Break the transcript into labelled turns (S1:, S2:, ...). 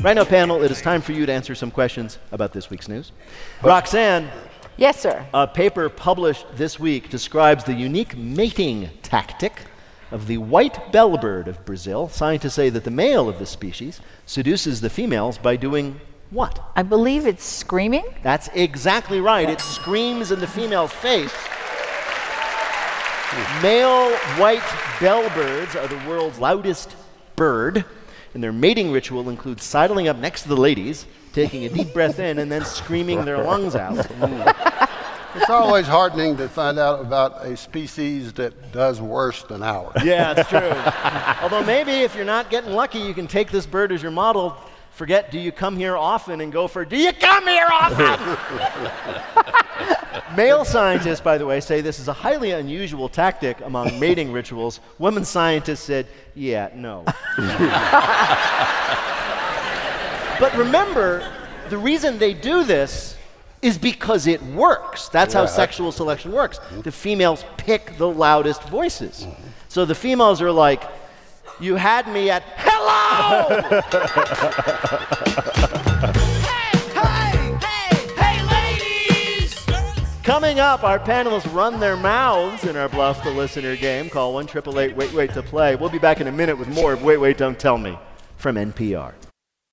S1: Right now, panel, it is time for you to answer some questions about this week's news. Roxanne.
S2: Yes, sir.
S1: A paper published this week describes the unique mating tactic of the white bellbird of Brazil. Scientists say that the male of this species seduces the females by doing what?
S2: I believe it's screaming.
S1: That's exactly right. It screams in the female's face. Male white bellbirds are the world's loudest bird, and their mating ritual includes sidling up next to the ladies, taking a deep breath in, and then screaming their lungs out.
S3: It's always heartening to find out about a species that does worse than ours.
S1: Yeah, it's true. Although maybe if you're not getting lucky, you can take this bird as your model. Forget, do you come here often, and go for, do you come here often? Male scientists, by the way, say this is a highly unusual tactic among mating rituals. Women scientists said, yeah, no. But remember, the reason they do this is because it works. That's how sexual selection works. The females pick the loudest voices. So the females are like, you had me at hello! hey, ladies! Coming up, our panelists run their mouths in our Bluff the Listener game. Call 1-888-WAIT-WAIT to play. We'll be back in a minute with more of Wait, Wait, Don't Tell Me from NPR.